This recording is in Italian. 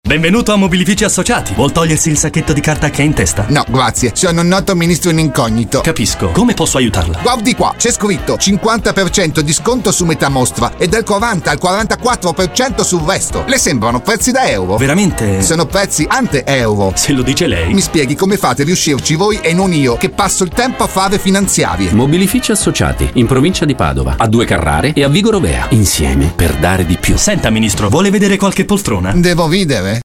Benvenuto a Mobilifici Associati. Vuol togliersi il sacchetto di carta che ha in testa? No, grazie. Sono un noto ministro in incognito. Capisco. Come posso aiutarla? Guardi qua, c'è scritto 50% di sconto su metà mostra e dal 40 al 44% sul resto. Le sembrano prezzi da euro? Veramente? Sono prezzi ante-euro. Se lo dice lei. Mi spieghi come fate a riuscirci voi e non io, che passo il tempo a fare finanziarie. Mobilifici Associati, in provincia di Padova, a 2 Carrare e a Vigo Rovea. Insieme per dare di più. Senta, ministro, vuole vedere qualche poltrona? Devo ridere?